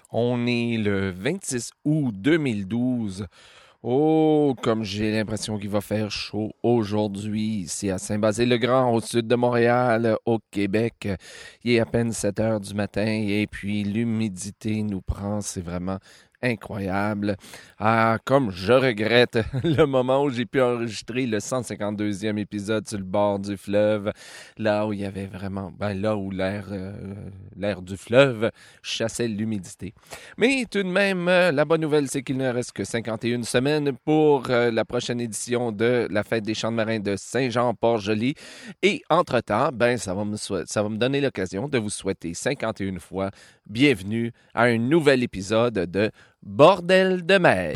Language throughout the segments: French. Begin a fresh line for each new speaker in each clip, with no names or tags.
On est le 26 août 2012. Oh, comme j'ai l'impression qu'il va faire chaud aujourd'hui ici à Saint-Basile-le-Grand, au sud de Montréal, au Québec. Il est à peine 7 heures du matin et puis l'humidité nous prend, c'est vraiment incroyable. Ah, comme je regrette le moment où j'ai pu enregistrer le 152e épisode sur le bord du fleuve, là où il y avait vraiment, là où l'air du fleuve chassait l'humidité. Mais tout de même, la bonne nouvelle, c'est qu'il ne reste que 51 semaines pour la prochaine édition de la Fête des Champs de Marins de Saint-Jean-Port-Joli. Et entre-temps, ça va me donner l'occasion de vous souhaiter 51 fois bienvenue à un nouvel épisode de Bordel de mer.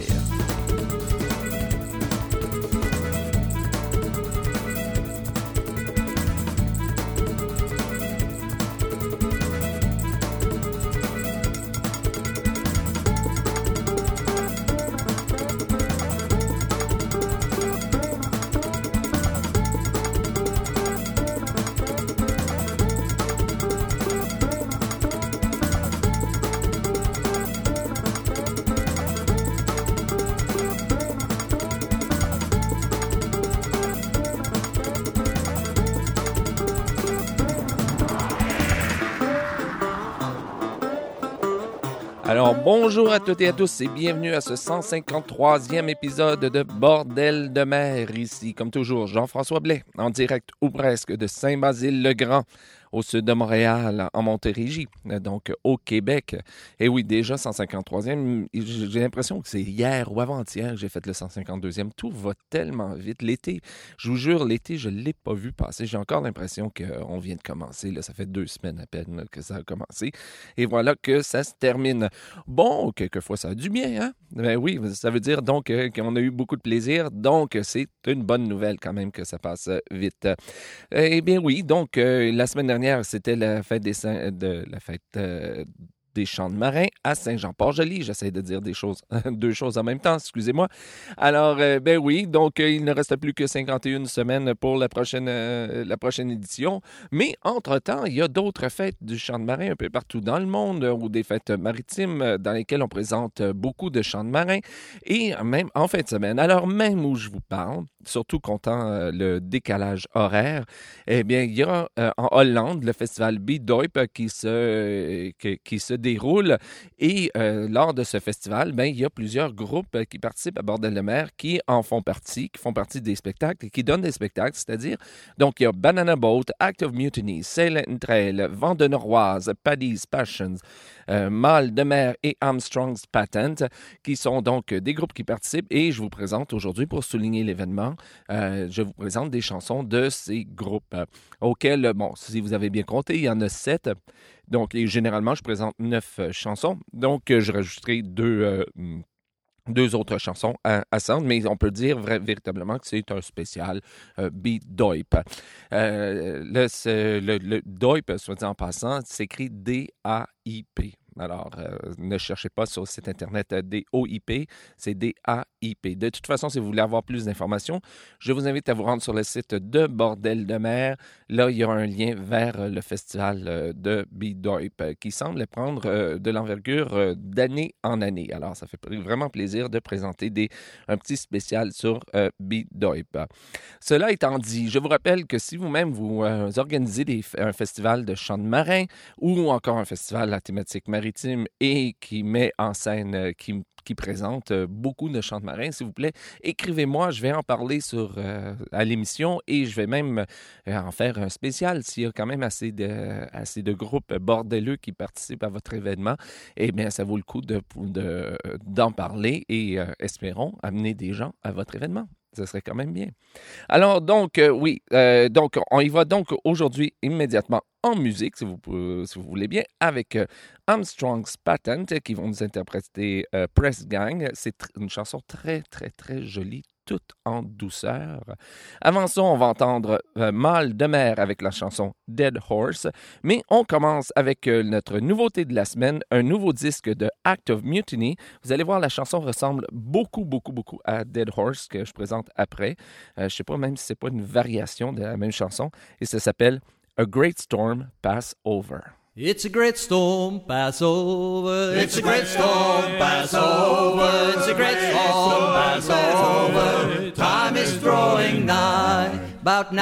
Alors, bonjour à toutes et à tous et bienvenue à ce 153e épisode de Bordel de mer. Ici, comme toujours, Jean-François Blais, en direct ou presque de Saint-Basile-le-Grand, au sud de Montréal, en Montérégie, donc au Québec. Et oui, déjà 153e, j'ai l'impression que c'est hier ou avant-hier que j'ai fait le 152e. Tout va tellement vite. L'été, je vous jure, l'été, je ne l'ai pas vu passer. J'ai encore l'impression qu'on vient de commencer. Là, ça fait 2 semaines à peine là, que ça a commencé. Et voilà que ça se termine. Bon, quelquefois, ça a du bien, hein? Ben oui, ça veut dire donc qu'on a eu beaucoup de plaisir. Donc, c'est une bonne nouvelle quand même que ça passe vite. Eh bien oui, donc la semaine dernière, c'était la fête des Champs de Marins à Saint-Jean-Port-Joli. J'essaie de dire deux choses en même temps, excusez-moi. Alors, ben oui, donc il ne reste plus que 51 semaines pour la prochaine édition. Mais entre-temps, il y a d'autres fêtes du Champ de Marins un peu partout dans le monde ou des fêtes maritimes dans lesquelles on présente beaucoup de Champs de Marins et même en fin de semaine. Alors, même où je vous parle, surtout comptant le décalage horaire, eh bien, il y a en Hollande le festival Beat Doip qui se déroule et lors de ce festival, il y a plusieurs groupes qui participent à Bordel de mer qui font partie des spectacles et qui donnent des spectacles, c'est-à-dire, donc il y a Banana Boat, Act of Mutiny, Sail and Trail, Vent de Noroise, Paddy's Passions, Mal de mer et Armstrong's Patent qui sont donc des groupes qui participent et je vous présente aujourd'hui pour souligner l'événement, je vous présente des chansons de ces groupes auxquels, bon, si vous avez bien compté, il y en a 7. Donc, et généralement, je présente 9 chansons. Donc, je rajouterai deux autres chansons à ça, mais on peut dire véritablement que c'est un spécial Beat Doip. Le Doip, soit dit en passant, s'écrit D-A-I-P. Alors, ne cherchez pas sur le site internet D-O-I-P, c'est D-A-I-P. De toute façon, si vous voulez avoir plus d'informations, je vous invite à vous rendre sur le site de Bordel de mer. Là, il y aura un lien vers le festival de Beat Doip qui semble prendre de l'envergure d'année en année. Alors, ça fait vraiment plaisir de présenter un petit spécial sur Beat Doip. Cela étant dit, je vous rappelle que si vous-même vous organisez un festival de chants de marins ou encore un festival à thématique maritime et qui met en scène, qui présente beaucoup de chants de marins, s'il vous plaît, écrivez-moi, je vais en parler à l'émission et je vais même en faire un spécial s'il y a quand même assez de groupes bordeleux qui participent à votre événement. Eh bien, ça vaut le coup d'en parler et espérons amener des gens à votre événement. Ce serait quand même bien. Alors, donc, donc, on y va donc aujourd'hui immédiatement en musique, si vous voulez bien, avec Armstrong's Patent qui vont nous interpréter Press Gang. C'est une chanson très, très, très jolie, toute en douceur. Avant ça, on va entendre Mal de mer avec la chanson Dead Horse, mais on commence avec notre nouveauté de la semaine, un nouveau disque de Act of Mutiny. Vous allez voir, la chanson ressemble beaucoup, beaucoup, beaucoup à Dead Horse que je présente après. Je ne sais pas même si c'est pas une variation de la même chanson, et ça s'appelle A Great Storm Pass Over.
It's a great storm, pass over. It's a great storm, pass over. It's a great storm, pass over. Time is drawing nigh. About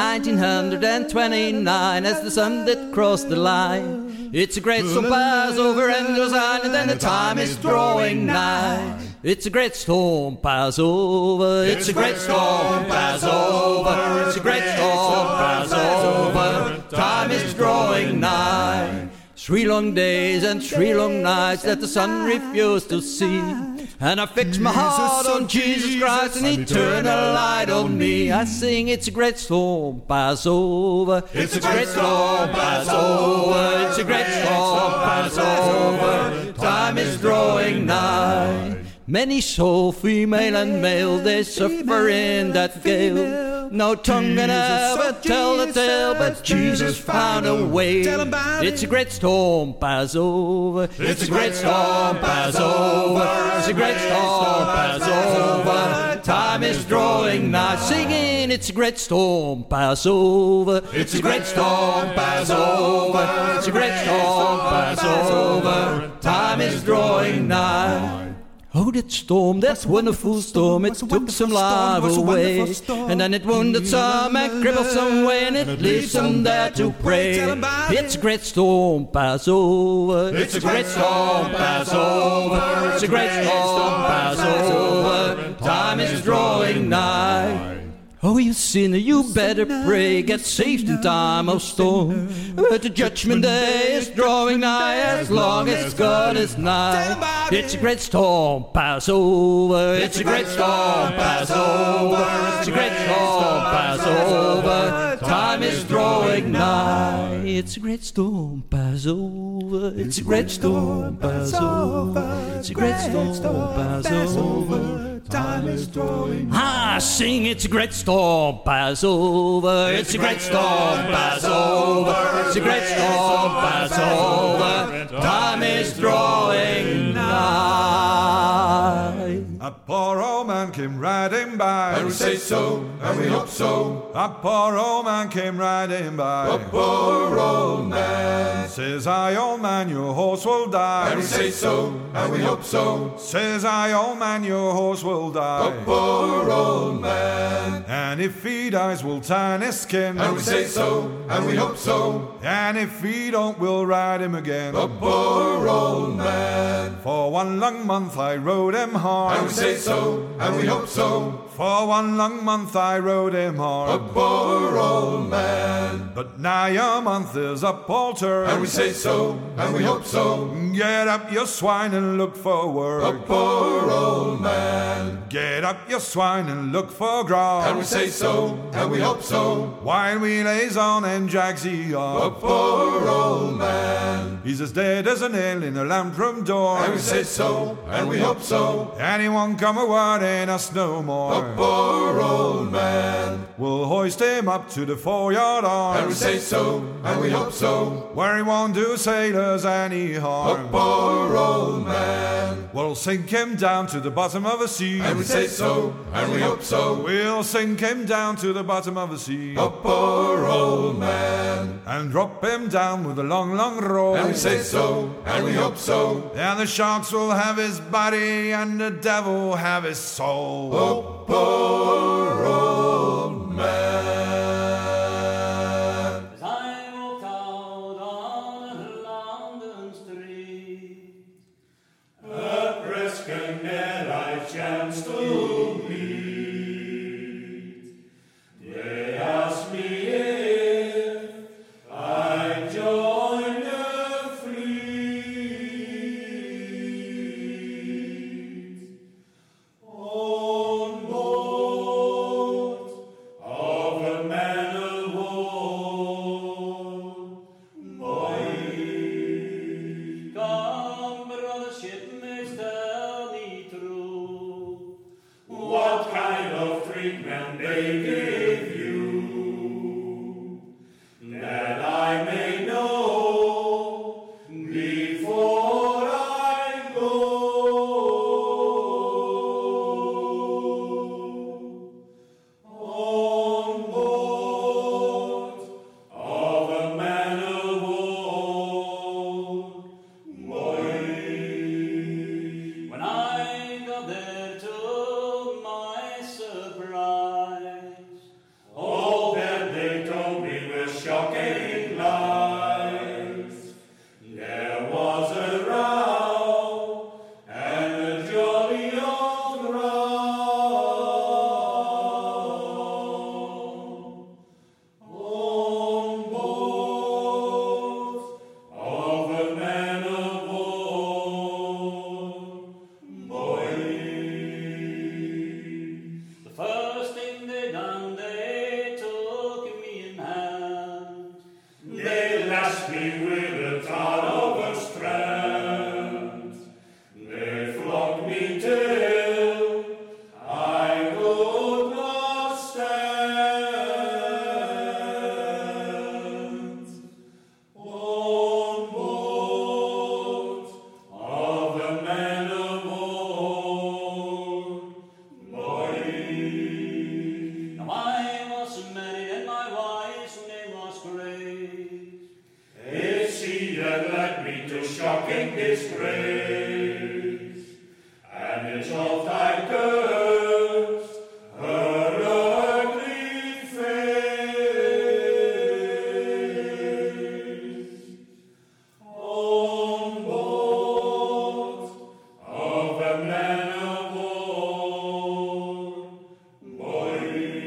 1929, as the sun did cross the line. It's a great storm, pass over and goes on, and then the time is drawing nigh. It's a great storm, pass over. It's a great storm, pass over. It's a great storm, pass over. Time is drawing nigh. 3 long days and 3 long nights that the sun refused to see. And I fixed my heart on Jesus Christ and eternal light on me. I sing, it's a great storm, pass over. It's a great storm, pass over. It's a great storm, pass over. Time is drawing nigh. Many soul, female and male, they suffer in that gale. No tongue can ever tell the tale, but Jesus found a way. It's a great storm, pass over. It's a great storm, pass over. It's a great storm, pass over. Time is drawing nigh. Singing, it's a great storm, pass over. It's a great storm, pass over. It's a great storm, pass over. Time is drawing nigh. Oh, that storm, that wonderful storm, it took some life away. And then it wounded some and crippled some way, and it leaves some there to pray. It's a great storm, pass over. It's a great storm, pass over. It's a great storm, pass over. Time is drawing nigh. Oh, you sinner, you better pray, get saved in time of storm. But the judgment day is drawing nigh, as long as God is nigh. It's a great storm, pass over. It's a great storm, pass over. It's a great storm, pass over. Time is drawing nigh. It's a great storm, pass over. It's a great storm, pass over. It's a great storm, pass over. Time is drawing nigh. Sing, it's a great storm, pass over. It's a great storm, pass over. It's a great storm, pass over. Time is drawing nigh.
A poor old man came riding by.
And we say so, and we hope so.
A poor old man came riding by.
A poor old man.
Says I, old man, your horse will die.
And we say so, and we hope so.
Says I, old man, your horse will die.
A poor old man.
And if he dies, we'll tan his skin.
And we say so, and we hope so.
And if he don't, we'll ride him again.
A poor old man.
For 1 long month I rode him hard.
And we say so, and we hope so.
For 1 long month I rode him hard.
A poor old man.
But nigh a month is up all turned.
And we say so, and we hope so.
Get up, you swine, and look for work.
A poor old man.
Get up, you swine, and look for grog.
And we say so, and we hope so.
While we lays on and jags he off.
A poor old man.
He's as dead as a nail in a lamp room door.
And we say so, and we hope so.
And he won't come a word in us no more.
A poor old man.
We'll hoist him up to the foreyard arms.
And we say so, and we hope so.
Where he won't do sailors any harm.
A poor old man.
We'll sink him down to the bottom of the sea.
And we say so, and we hope so.
We'll sink him down to the bottom of the sea.
A poor old man.
And drop him down with a long, long roll.
And we say so, and we hope so.
And the sharks will have his body, and the devil have his soul.
A poor old man.
As I walked out on London street,
a brisk and near I chanced to meet. They asked me if I'd join the fleet on board of a man of war. Boy,
come, brother shipmates, tell me true.
what kind His grace, and it's of thy curse, her ugly face. On board of a man of war, boy.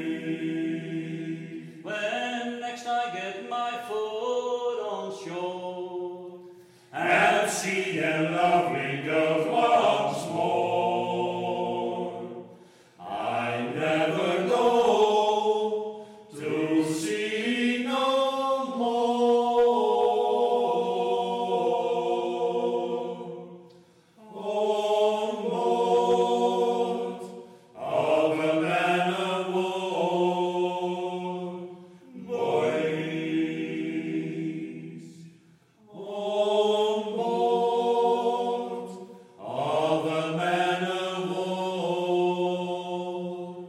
When next I get my foot on shore,
And see them lovely girls once more. I never know to see no more. On board of a man of war, boys. On board of a man of war,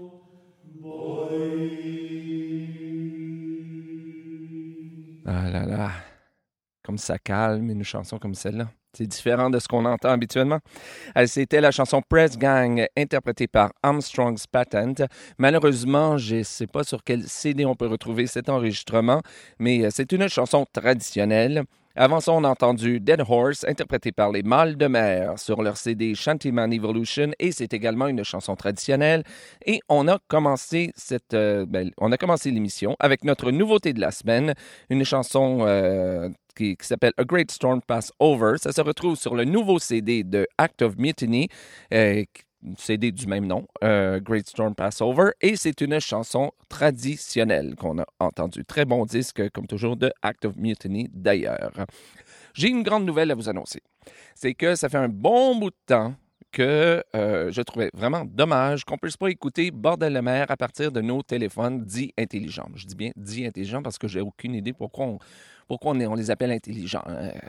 boys.
Ah là là, comme ça calme, une chanson comme celle-là. C'est différent de ce qu'on entend habituellement. C'était la chanson Press Gang, interprétée par Armstrong's Patent. Malheureusement, je ne sais pas sur quel CD on peut retrouver cet enregistrement, mais c'est une chanson traditionnelle. Avant ça, on a entendu Dead Horse, interprété par les Mâles de Mer sur leur CD Shantyman Evolution, et c'est également une chanson traditionnelle. Et on a commencé l'émission avec notre nouveauté de la semaine, une chanson qui s'appelle A Great Storm Pass Over. Ça se retrouve sur le nouveau CD de Act of Mutiny, CD du même nom, Great Storm Passover, et c'est une chanson traditionnelle qu'on a entendue. Très bon disque, comme toujours, de Act of Mutiny d'ailleurs. J'ai une grande nouvelle à vous annoncer. C'est que ça fait un bon bout de temps que je trouvais vraiment dommage qu'on ne puisse pas écouter Bordel de mer à partir de nos téléphones dits intelligents. Je dis bien dits intelligents parce que j'ai aucune idée pourquoi on les appelle intelligents.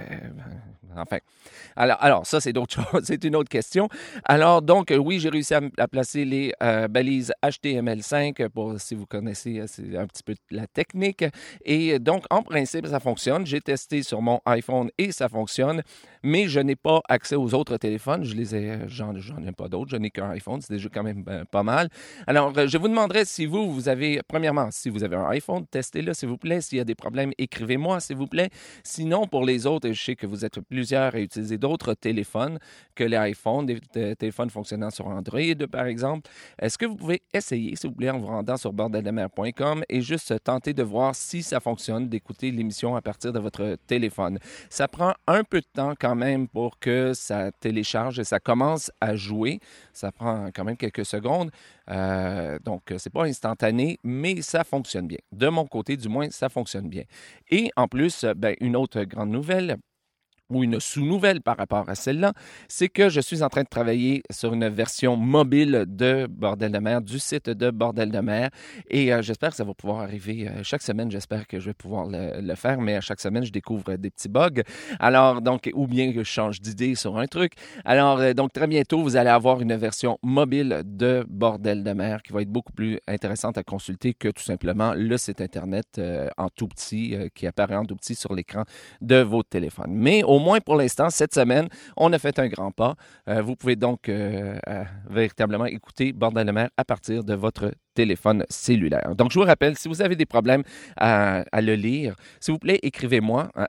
Enfin. Alors, ça, c'est d'autres choses. C'est une autre question. Alors, donc, oui, j'ai réussi à placer les balises HTML5 pour, si vous connaissez c'est un petit peu la technique. Et donc, en principe, ça fonctionne. J'ai testé sur mon iPhone et ça fonctionne. Mais je n'ai pas accès aux autres téléphones. J'en ai pas d'autres. Je n'ai qu'un iPhone. C'est déjà quand même pas mal. Alors, je vous demanderais si vous avez, premièrement, si vous avez un iPhone, testez-le, s'il vous plaît. S'il y a des problèmes, écrivez-moi, s'il vous plaît. Sinon, pour les autres, je sais que vous êtes plusieurs à utiliser d'autres téléphones que les iPhones, des téléphones fonctionnant sur Android, par exemple. Est-ce que vous pouvez essayer, s'il vous plaît, en vous rendant sur bordeldemer.com et juste tenter de voir si ça fonctionne, d'écouter l'émission à partir de votre téléphone. Ça prend un peu de temps quand même pour que ça télécharge et ça commence à jouer. Ça prend quand même quelques secondes. Donc, c'est pas instantané, mais ça fonctionne bien. De mon côté, du moins, ça fonctionne bien. Et en plus, une autre grande nouvelle, ou une sous-nouvelle par rapport à celle-là, c'est que je suis en train de travailler sur une version mobile de Bordel de mer, du site de Bordel de mer, et j'espère que ça va pouvoir arriver chaque semaine. J'espère que je vais pouvoir le faire, mais à chaque semaine, je découvre des petits bugs. Alors, donc, ou bien que je change d'idée sur un truc. Alors, donc, très bientôt, vous allez avoir une version mobile de Bordel de mer qui va être beaucoup plus intéressante à consulter que tout simplement le site Internet en tout petit, qui apparaît en tout petit sur l'écran de votre téléphone. Mais au moins pour l'instant, cette semaine, on a fait un grand pas. Vous pouvez donc véritablement écouter Bordel de mer à partir de votre téléphone cellulaire. Donc, je vous rappelle, si vous avez des problèmes à le lire, s'il vous plaît, écrivez-moi à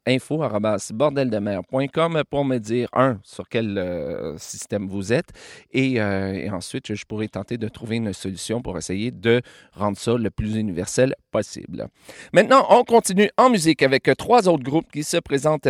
info@bordeldemer.com pour me dire, sur quel système vous êtes, et ensuite, je pourrai tenter de trouver une solution pour essayer de rendre ça le plus universel possible. Maintenant, on continue en musique avec 3 autres groupes qui se présentent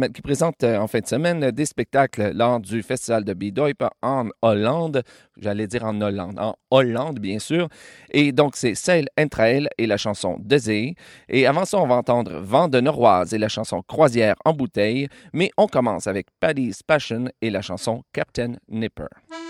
en fin de semaine des spectacles lors du Festival de Bieduyp en Hollande. J'allais dire en Hollande, bien sûr. Et donc, c'est Sail and Trail et la chanson De Zee. Et avant ça, on va entendre Vent de Noroise et la chanson Croisière en bouteille. Mais on commence avec Paddy's Passion et la chanson Captain Nipper.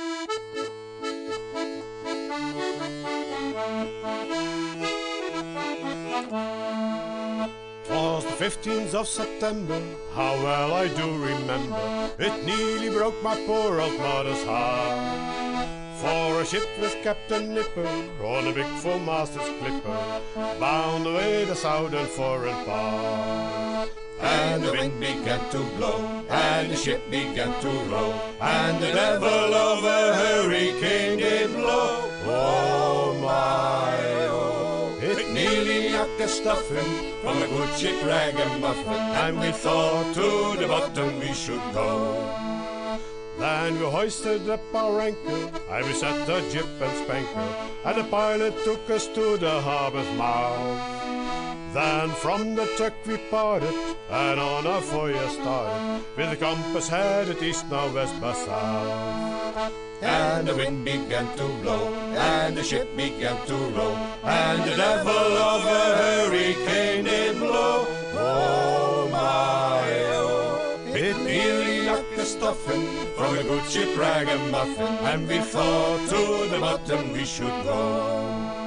'Twas the 15th of September, how well I do remember. It nearly broke my poor old mother's heart. For a ship with Captain Nipper on a big full masted clipper, bound away the southern foreign part.
And the wind began to blow, and the ship began to roll, and the devil of a hurricane did blow. Oh my, oh, it nearly knocked the stuffing from a good ship Ragamuffin, and we thought to the bottom we should go.
Then we hoisted up our anchor, and we set the jib and spanker, and the pilot took us to the harbor's mouth. Then from the tug we parted, and on our voyage started, with the compass headed east, now west by south.
And the wind began to blow, and the ship began to roll, and the devil of a hurricane did blow. Oh my, oh, it nearly knocked the stuffing from a good ship Ragamuffin, and we thought to the bottom we should go.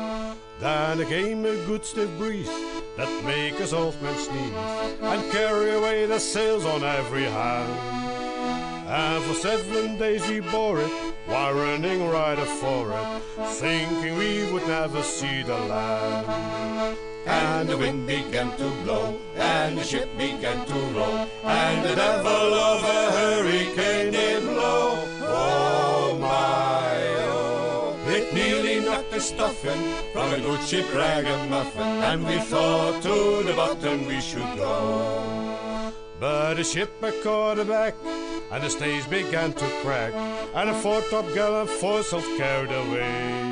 Then there came a good stiff breeze that make us oarsmen sneeze, and carry away the sails on every hand. And for 7 days we bore it, while running right afore it, thinking we would never see the land.
And the wind began to blow, and the ship began to roll, and the devil of a hurricane did blow. Oh my, oh, it nearly knocked the stuffing from a good ship Ragamuffin, and we thought to the bottom we should go.
But the ship caught aback, and the stays began to crack, and the foretop gallant foresail carried away.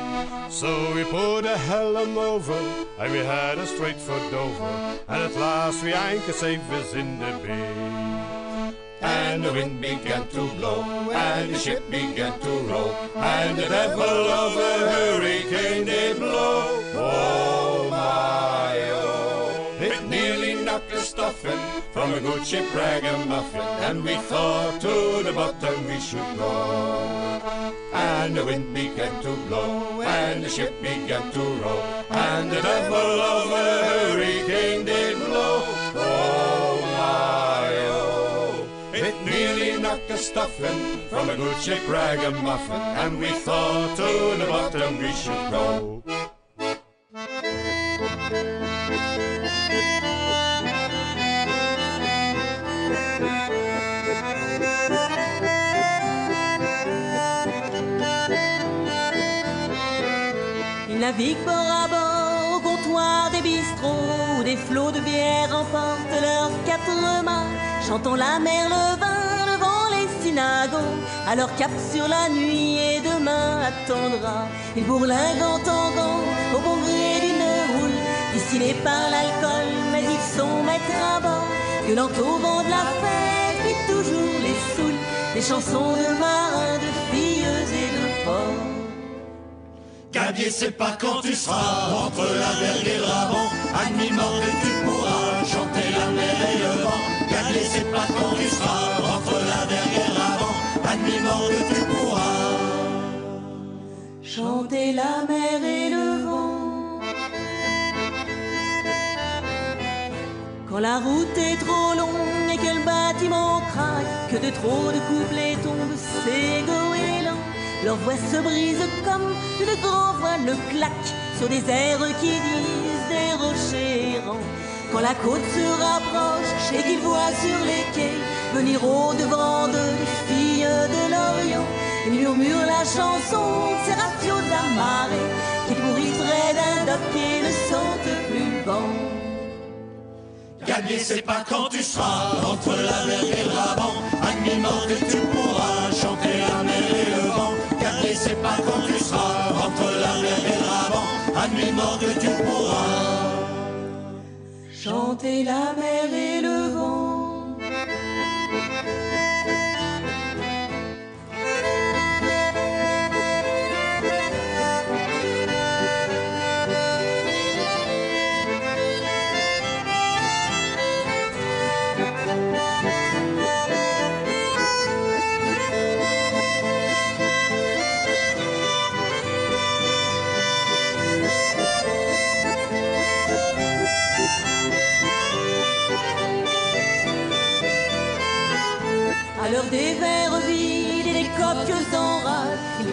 So we put a helm over, and we headed straight for Dover, and at last we anchored safe within the bay.
And the wind began to blow, and the ship began to roll, and the devil of a hurricane did blow. Oh my, oh, it nearly knocked the stuffing from a good ship Ragamuffin, and we thought to the bottom we should go. And the wind began to blow, and the ship began to roll, and the devil of a hurricane did blow. Oh my, oh, it nearly knocked the stuffing from a good ship Ragamuffin, and we thought to the bottom we should go.
Il navigue bord à bord au comptoir des bistrots, où des flots de bière emportent leurs 4 mâts, chantant la mer, le vin, le vent, les synagos. Alors cap sur la nuit et demain attendra. Il bourlingue en tango au bon gré d'une houle, distillée par l'alcool, mais ils sont maîtres à bord. Violent au vent de la fête, puis toujours les saoule, des chansons de marins, de filles et de porcs.
Gabier, c'est pas quand tu seras entre la vergue et le ravent, à demi-mort que tu pourras chanter la mer et le vent. Gabier, c'est pas quand tu seras entre la vergue et le ravent, à demi-mort que tu pourras
chanter la mer et le vent. Quand la route est trop longue et que le bâtiment craque, que de trop de couplets tombent, c'est goéland. Leur voix se brise comme une grande voile claque sur des airs qui disent des rochers errants. Quand la côte se rapproche et qu'ils voient sur les quais venir au-devant d'eux les filles de l'Orient, ils murmurent la chanson de Serapio d'Amaré, qui pourrit près d'un dock et ne sentent plus bon.
Gabier, c'est pas quand tu seras entre la vergue et le ravent, à demi-mort que tu pourras chanter la mer et le vent. Gabier, c'est pas quand tu seras entre la vergue et le ravent, à demi-mort que tu pourras
chanter la mer et le vent.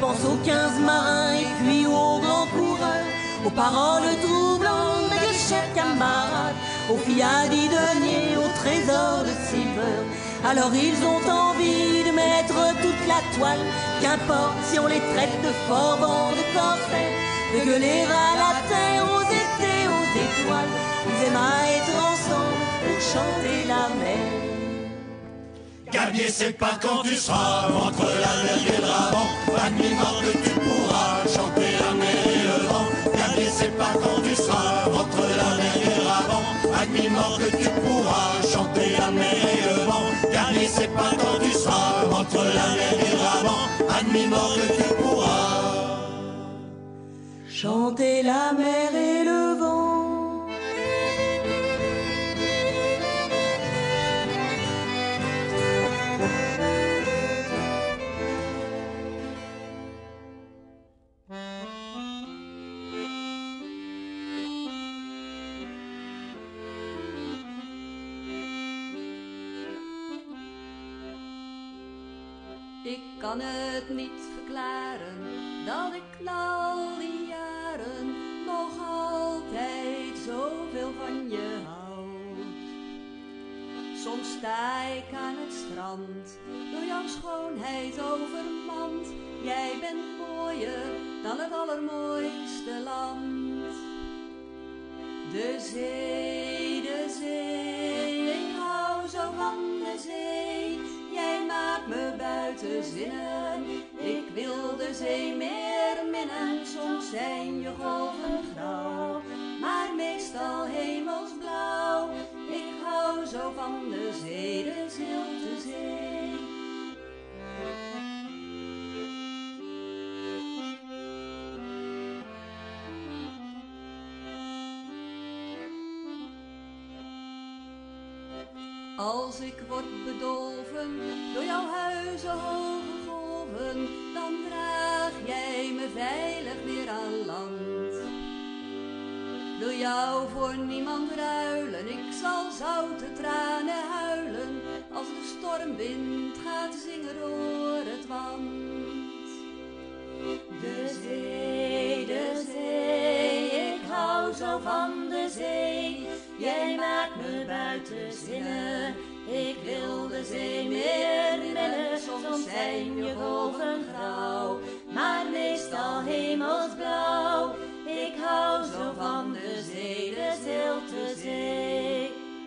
pense aux 15 marins et puis aux grands coureurs, aux paroles troublantes de chers camarades, aux filles à deniers, aux trésors de silver. Alors ils ont envie de mettre toute la toile, qu'importe si on les traite de forbans, de corsaires, de gueuler à la terre, aux étés, aux étoiles. Ils aiment à être ensemble pour chanter la mer.
Gabier, c'est pas quand tu seras entre la vergue et le ravent, à demi-mort que tu pourras chanter la mer et le vent. Gabier, c'est pas quand tu seras entre la vergue et le ravent, à demi-mort que tu pourras chanter la mer et le vent. Gabier, c'est pas quand tu seras entre la vergue et le ravent, à demi-mort que tu pourras
chanter la mer et le vent.
Ik kan het niet verklaren dat ik na al die jaren nog altijd zoveel van je houd. Soms sta ik aan het strand, door jouw schoonheid overmand. Jij bent mooier dan het allermooiste land. De zee, ik hou zo van de zee. Jij maakt me buiten zinnen, ik wil de zee meer minnen. Soms zijn je golven grauw, maar meestal hemelsblauw. Ik hou zo van de zee, de zilte zee. Als ik word bedolven door jouw huizenhoge golven, dan draag jij me veilig weer aan land. Wil jou voor niemand ruilen, ik zal zoute tranen huilen, als de stormwind gaat zingen door het wand. De zee, ik hou zo van de zee. Jij maakt me buiten zinnen, ik wil de zee meer minnen. Soms zijn je golven grauw, maar meestal hemelsblauw. Ik hou zo van de zee, de zilte zee.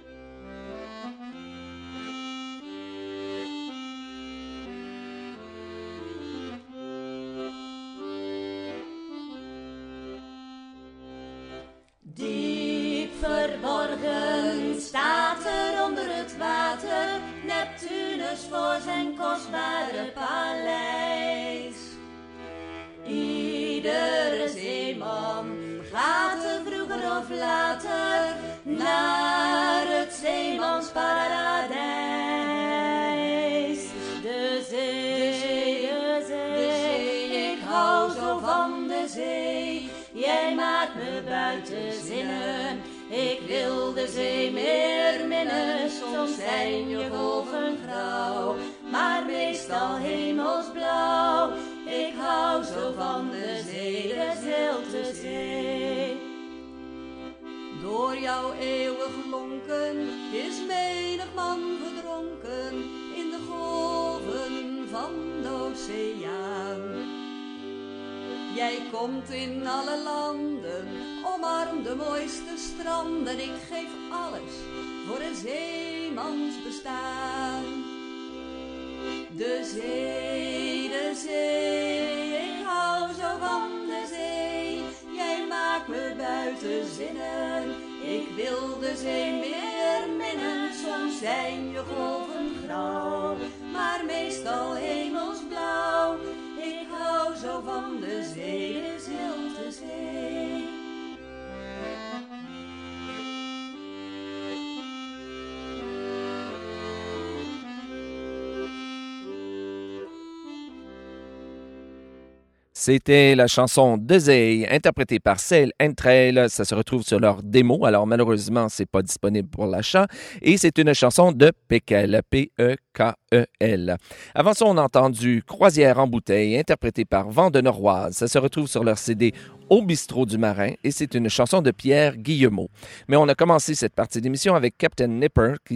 Diep verborgen staat er onder het water Neptunus voor zijn kostbare paleis. Iedere zeeman gaat er vroeger of later naar het zeemansparadijs. De zee, ik hou zo van de zee. Jij maakt me buiten zinnen, ik wil de zee meer minnen. Soms zijn je golven grauw, maar meestal hemelsblauw. Ik hou zo van de zee, de zilte zee. Door jouw eeuwig lonken is menig man verdronken in de golven van de oceaan. Jij komt in alle landen, omarm de mooiste stranden. Ik geef alles voor een zeemans bestaan. De zee, ik hou zo van de zee. Jij maakt me buiten zinnen, ik wil de zee meer minnen. Soms zijn je golven grauw, maar meestal hemelsblauw. Ik hou zo van de zee, de zilte zee.
C'était la chanson De Zee, interprétée par Sail and Trail. Ça se retrouve sur leur démo. Alors, malheureusement, c'est pas disponible pour l'achat. Et c'est une chanson de Pekel, P-E-K-E-L. E-L. Avant ça, on a entendu Croisière en bouteille, interprétée par Vent de Noroise. Ça se retrouve sur leur CD Au bistrot du marin et c'est une chanson de Pierre Guillemot. Mais on a commencé cette partie d'émission avec Captain Nipper qui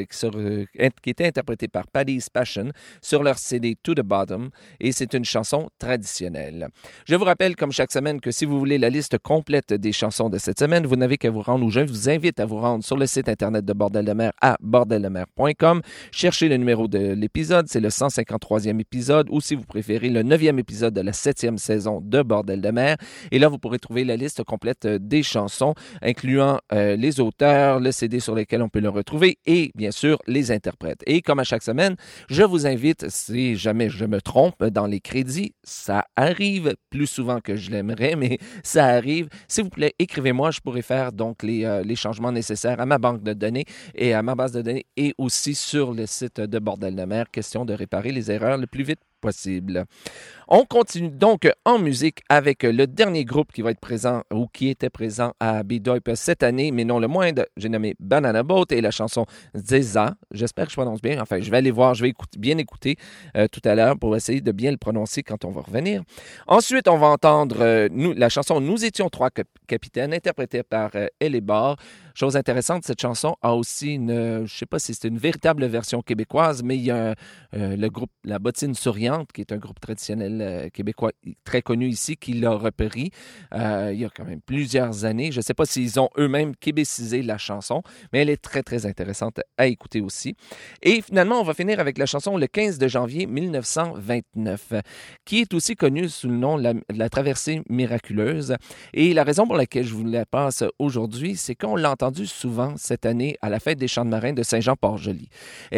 était interprété par Paddy's Passion sur leur CD To the Bottom et c'est une chanson traditionnelle. Je vous rappelle comme chaque semaine que si vous voulez la liste complète des chansons de cette semaine, vous n'avez qu'à vous rendre ou je vous invite à vous rendre sur le site internet de Bordel de mer à bordeldemer.com. Cherchez le numéro de l'épisode, c'est le 153e épisode ou si vous préférez le 9e épisode de la 7e saison de Bordel de mer. Et là, vous pourrez trouver la liste complète des chansons, incluant les auteurs, le CD sur lesquels on peut le retrouver et, bien sûr, les interprètes. Et comme à chaque semaine, je vous invite, si jamais je me trompe dans les crédits, ça arrive plus souvent que je l'aimerais, mais ça arrive. S'il vous plaît, écrivez-moi, je pourrai faire donc les changements nécessaires à ma banque de données et à ma base de données et aussi sur le site de Bordel de mer, question de réparer les erreurs le plus vite possible. On continue donc en musique avec le dernier groupe qui va être présent ou qui était présent à B-Doip cette année, mais non le moindre. J'ai nommé Banana Boat et la chanson Zeza. J'espère que je prononce bien. Enfin, je vais aller voir, je vais bien écouter tout à l'heure pour essayer de bien le prononcer quand on va revenir. Ensuite, on va entendre la chanson Nous étions trois capitaines, interprétée par Elle Barre. Chose intéressante, cette chanson a aussi je ne sais pas si c'est une véritable version québécoise, mais il y a le groupe La Bottine Souriante, qui est un groupe traditionnel québécois très connu ici, qui l'a repris il y a quand même plusieurs années. Je ne sais pas s'ils ont eux-mêmes québécisé la chanson, mais elle est très, très intéressante à écouter aussi. Et finalement, on va finir avec la chanson Le 15 de janvier 1929, qui est aussi connue sous le nom de la Traversée miraculeuse. Et la raison pour laquelle je vous la passe aujourd'hui, c'est qu'on l'a entendu souvent cette année à la fête des Champs de Marins de Saint-Jean-Port-Joli.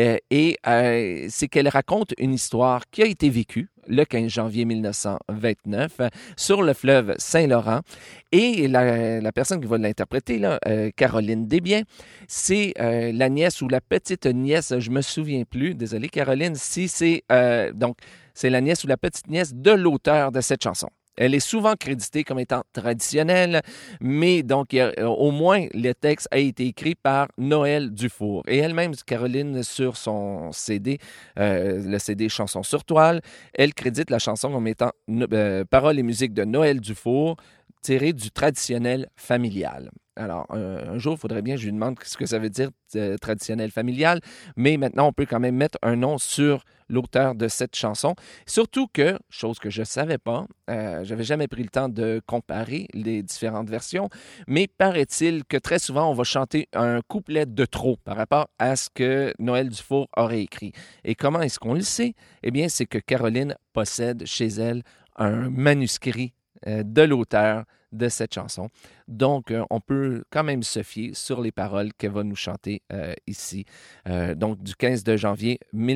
C'est qu'elle raconte une histoire qui a été vécue le 15 janvier 1929 sur le fleuve Saint-Laurent. Et la personne qui va l'interpréter, là, Caroline Desbiens, c'est la nièce ou la petite nièce, je me souviens plus, désolé Caroline, si c'est donc c'est la nièce ou la petite nièce de l'auteur de cette chanson. Elle est souvent créditée comme étant traditionnelle, mais donc au moins le texte a été écrit par Noël Dufour. Et elle-même, Caroline, sur son CD, le CD Chansons sur toile, elle crédite la chanson comme étant paroles et musique de Noël Dufour, tirée du traditionnel familial. Alors, un jour, il faudrait bien que je lui demande ce que ça veut dire traditionnel familial, mais maintenant, on peut quand même mettre un nom sur l'auteur de cette chanson. Surtout que, chose que je ne savais pas, j'avais jamais pris le temps de comparer les différentes versions, mais paraît-il que très souvent, on va chanter un couplet de trop par rapport à ce que Noël Dufour aurait écrit. Et comment est-ce qu'on le sait? Eh bien, c'est que Caroline possède chez elle un manuscrit de l'auteur de cette chanson. Donc, on peut quand même se fier sur les paroles qu'elle va nous chanter ici, donc du 15 de janvier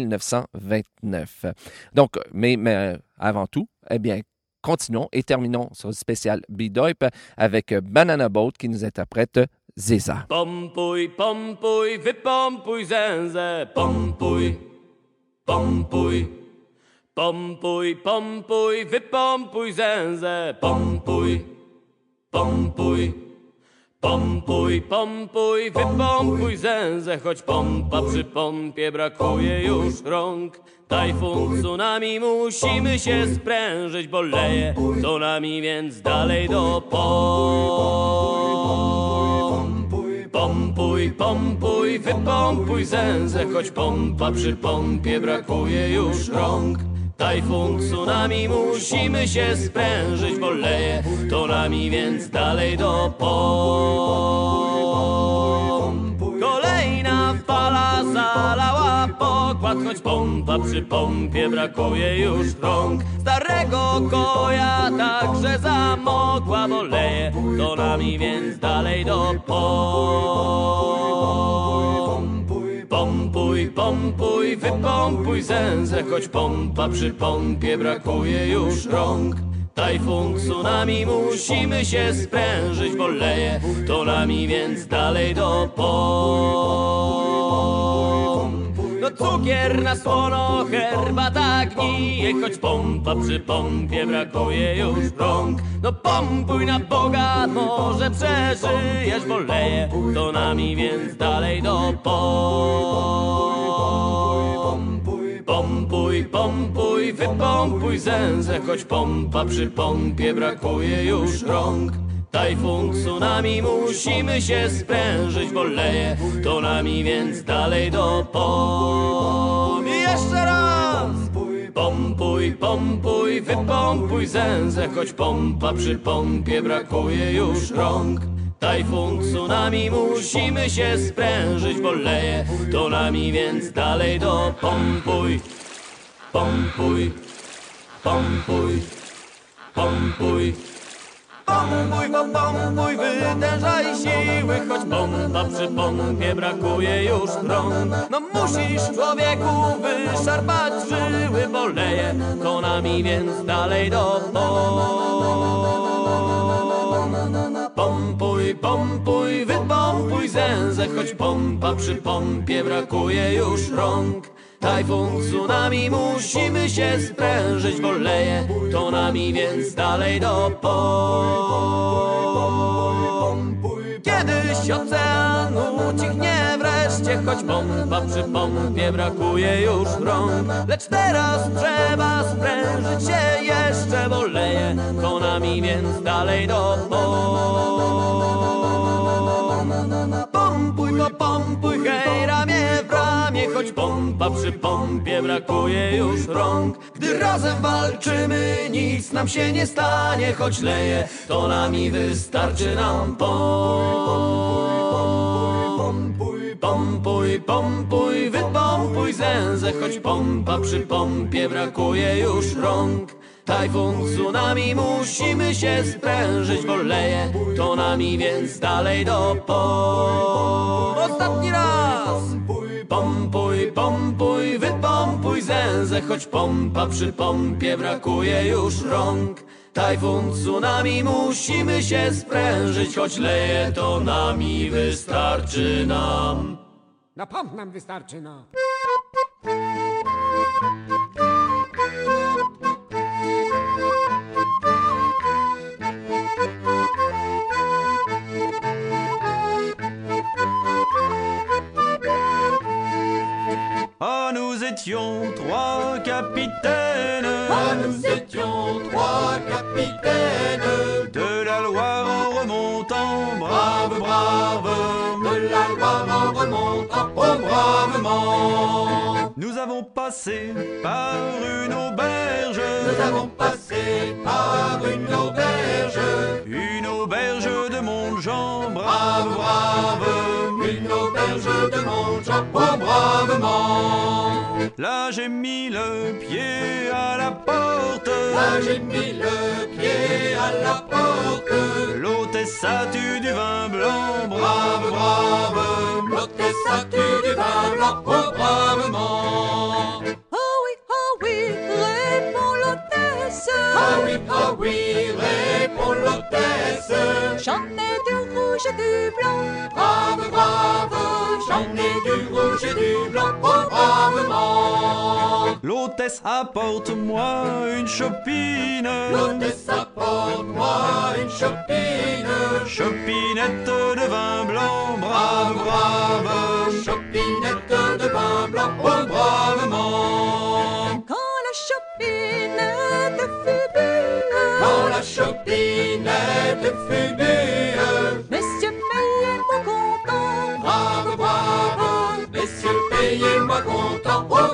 1929. Donc, mais avant tout, eh bien, continuons et terminons sur le spécial B-Doip avec Banana Boat qui nous interprète Zeza.
Pompuj, pompuj, wypompuj zęzę, pompuj, pompuj. Pompuj, pompuj, wypompuj zęzę, pompuj, pompuj. Pompuj, pompuj, wypompuj zęzę, choć pompa przy pompie brakuje już rąk. Tajfun, tsunami, musimy się sprężyć, bo leje to nami, więc dalej do Pompuj, pompuj, wypompuj zęzę, choć pompa przy pompie brakuje już rąk. Tajfun, tsunami, musimy się sprężyć, bo leje to nami, więc dalej do Kolejna fala zalała pokład, choć pompa przy pompie brakuje już rąk. Starego koja także zamokła, bo leje to nami, więc dalej do Pompuj, pompuj, wypompuj zęzę, choć pompa przy pompie brakuje już rąk. Tajfun, tsunami, musimy się sprężyć, bo leje to nami, więc dalej do No cukier na słono, herbata gnije, choć pompa przy pompie brakuje już rąk. No pompuj na Boga, może przeżyjesz, bo leje to nami, więc dalej do pompuj, wypompuj zęzę, choć pompa przy pompie brakuje już rąk. Tajfun, tsunami, musimy się sprężyć, bo leje to nami, więc dalej do pom. I jeszcze raz! Pompuj, pompuj, wypompuj zęzę, choć pompa przy pompie brakuje już rąk. Tajfun, tsunami, musimy się sprężyć, bo leje to nami, więc dalej do pompuj. Pompuj, pompuj, pompuj. Pompuj, pompuj, wytężaj siły, choć pompa przy pompie brakuje już rąk. No musisz, człowieku, wyszarpać żyły, bo leje to nami, więc dalej do pom. Pompuj, pompuj, wypompuj zęzę, choć pompa przy pompie brakuje już rąk. Tajfun, tsunami, musimy się sprężyć, bo leje to nami, więc dalej do pom. Kiedyś ocean ucichnie wreszcie, choć pompa przy pompie brakuje już rąk. Lecz teraz trzeba sprężyć się jeszcze, bo leje to nami, więc dalej do pom. Pompuj, pompuj, hej, ramię w ramię, choć pompa przy pompie brakuje już rąk. Gdy razem walczymy, nic nam się nie stanie, choć leje to nami, wystarczy nam pompuj, pompuj, wypompuj zęzę, choć pompa przy pompie brakuje już rąk. Tajfun, tsunami, musimy się sprężyć, bo leje to nami, więc dalej do pom. Ostatni raz! Pompuj, pompuj, wypompuj zęzę, choć pompa przy pompie brakuje już rąk. Tajfun, tsunami, musimy się sprężyć, choć leje to nami, wystarczy nam.
Na pomp nam wystarczy, no.
Ah, nous étions trois capitaines.
Ah, nous étions trois capitaines.
De la Loire en remontant,
brave, brave. De la Loire en remontant, oh bravement.
Nous avons passé par une auberge.
Nous avons passé par une auberge.
Une auberge de Montjean,
brave, brave. Une auberge de Montjean, oh bravement.
Là j'ai mis le pied à la porte.
Là j'ai mis le pied à la porte.
L'hôtesse a tu du vin blanc,
brave, brave. L'hôtesse a tu du vin blanc, oh bravement.
Oh oui, répond l'hôtesse.
Oh oui, répond l'hôtesse.
J'en ai du rouge et du blanc.
Brave, brave. J'en ai du rouge et du blanc, oh bravement.
L'hôtesse apporte-moi une chopine.
L'hôtesse apporte-moi une chopine.
Chopinette de vin blanc,
brave, brave. Chopinette de vin blanc, oh bravement.
Quand la chopinette fut bue,
quand la chopinette fut bue,
messieurs, payez-moi content.
Brave, brave. Messieurs, payez-moi content, oh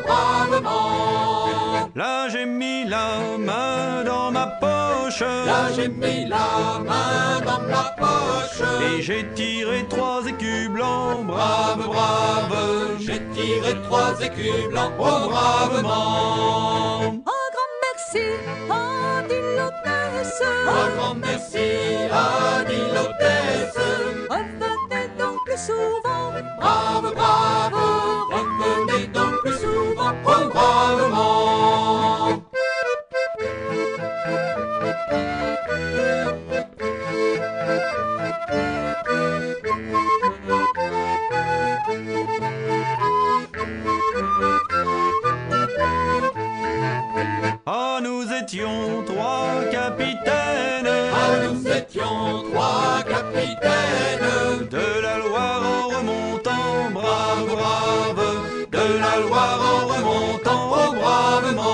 bravement.
Là j'ai mis la main dans ma poche.
Là j'ai mis la main dans ma poche.
Et j'ai tiré 3 écus blancs,
brave, brave. J'ai tiré 3 écus blancs, oh bravement.
Un grand merci, a dit l'hôtesse.
Un grand merci, a dit l'hôtesse.
Revenez donc plus souvent.
Brave, brave. Revenez donc plus souvent, oh bravement.
Ah, nous étions 3 capitaines.
Ah, nous étions 3 capitaines.
De la Loire en remontant,
brave, brave. De la Loire en remontant, oh bravement.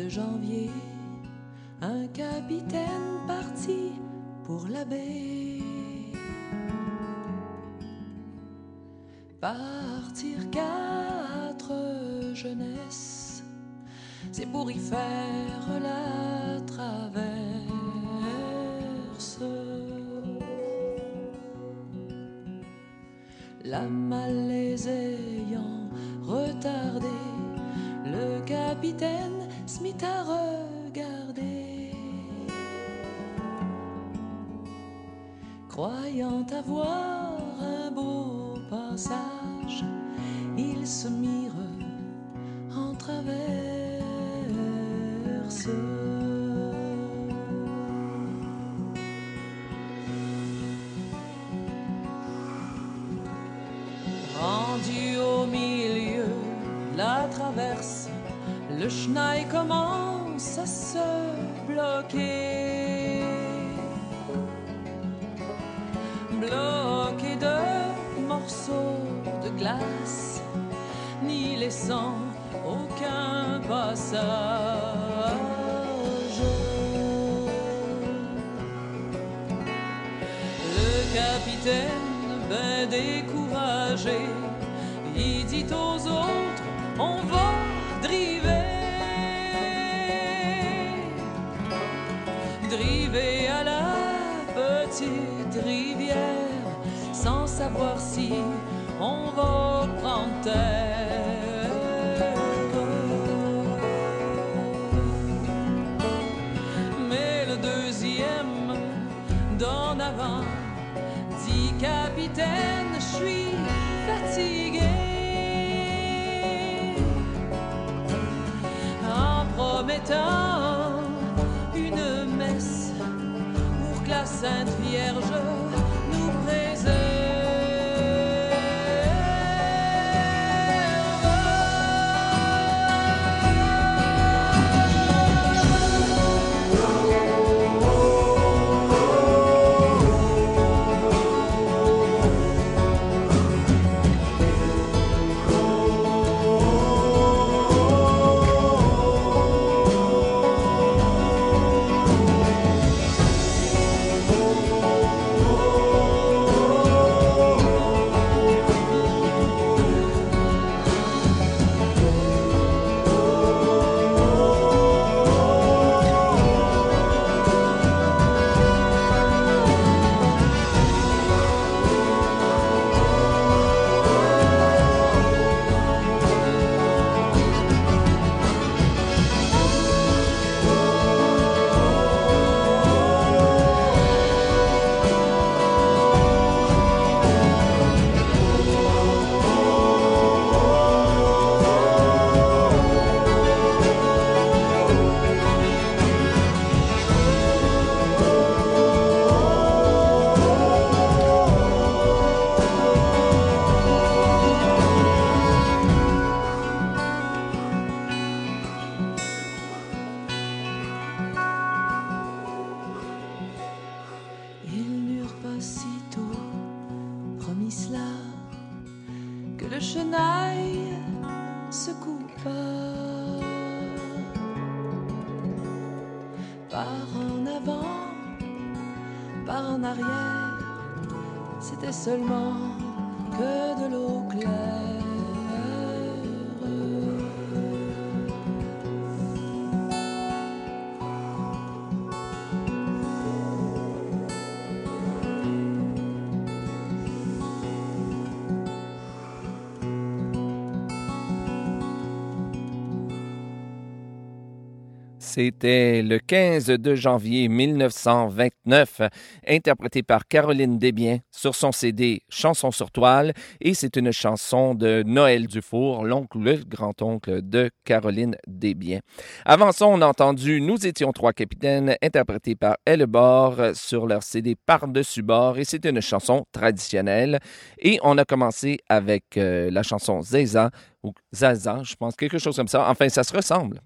de janvier, un capitaine parti pour la baie. Partir 4 jeunesses, c'est pour y faire la traverse. La malaise ayant retardé, le capitaine se mit à regarder. Croyant avoir un beau passage, ils se mirent en traverse. Rendu au milieu de la traverse, le chenal commence à se bloquer. Bloqué de morceaux de glace, n'y laissant aucun passage. Le capitaine, ben découragé, il dit aux autres, on va driver. Driver à la petite rivière, sans savoir si on va prendre terre. Mais le deuxième d'en avant dit, capitaine, je suis fatigué. En promettant une messe pour que la Sainte Vierge nous préserve. Le chenail se coupa. Par en avant, par en arrière, c'était seulement que de l'eau claire.
C'était le 15 de janvier 1929, interprété par Caroline Desbiens sur son CD « Chanson sur toile ». Et c'est une chanson de Noël Dufour, l'oncle ou le grand-oncle de Caroline Desbiens. Avant ça, on a entendu « Nous étions trois capitaines », interprété par Elle-Bord sur leur CD « Par-dessus bord ». Et c'est une chanson traditionnelle. Et on a commencé avec la chanson « Zéza ». Ou Zaza, je pense, quelque chose comme ça. Enfin, ça se ressemble.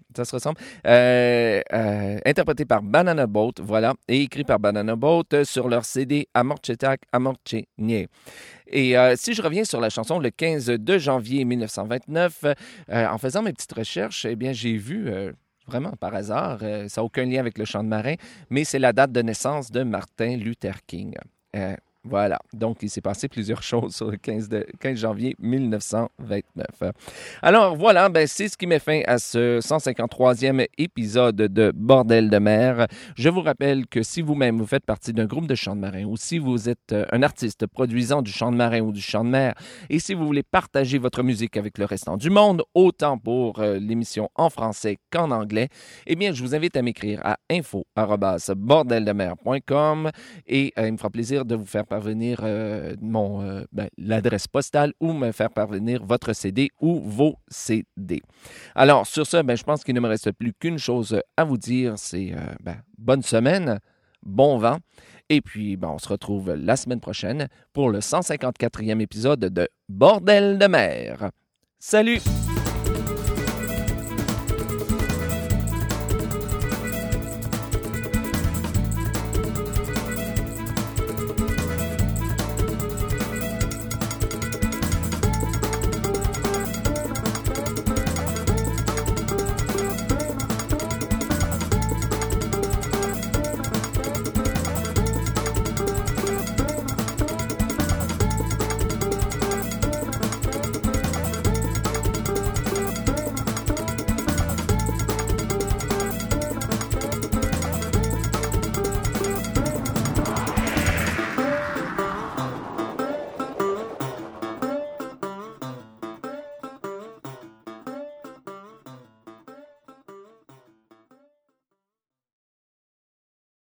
Interprété par Banana Boat, voilà, et écrit par Banana Boat sur leur CD Amorchetak Amorchenie. Et si je reviens sur la chanson, le 15 de janvier 1929, en faisant mes petites recherches, eh bien, j'ai vu... vraiment par hasard. Ça n'a aucun lien avec le chant de marin, mais c'est la date de naissance de Martin Luther King. Voilà. Donc, il s'est passé plusieurs choses sur le 15 janvier 1929. Alors, voilà, c'est ce qui met fin à ce 153e épisode de Bordel de mer. Je vous rappelle que si vous-même, vous faites partie d'un groupe de chant de marin ou si vous êtes un artiste produisant du chant de marin ou du chant de mer et si vous voulez partager votre musique avec le restant du monde, autant pour l'émission en français qu'en anglais, eh bien, je vous invite à m'écrire à info@bordeldemer.com et il me fera plaisir de vous faire parvenir l'adresse postale ou me faire parvenir votre CD ou vos CD. Alors, sur ce, je pense qu'il ne me reste plus qu'une chose à vous dire, c'est bonne semaine, bon vent, et puis on se retrouve la semaine prochaine pour le 154e épisode de Bordel de mer. Salut!